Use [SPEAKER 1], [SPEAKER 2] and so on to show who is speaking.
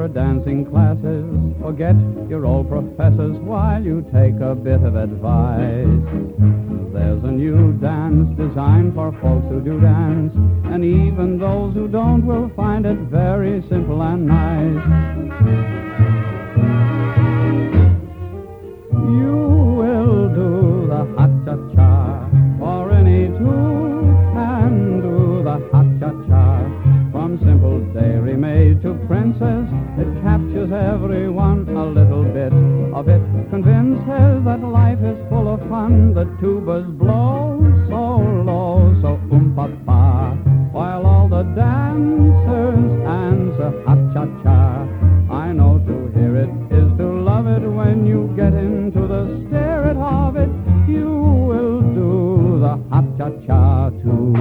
[SPEAKER 1] your dancing classes. Forget your old professors while you take a bit of advice. There's a new dance designed for folks who do dance, and even those who don't will find it very simple and nice. You will do the ha-cha-cha, for any two can do the ha-cha-cha. From simple dairymaid to princess, it captures everyone. A little bit of it convinces that life is full of fun. The tubas blow so low, so pa, while all the dancers answer ha-cha-cha. I know to hear it is to love it. When you get into the spirit of it, you will do the ha-cha-cha too.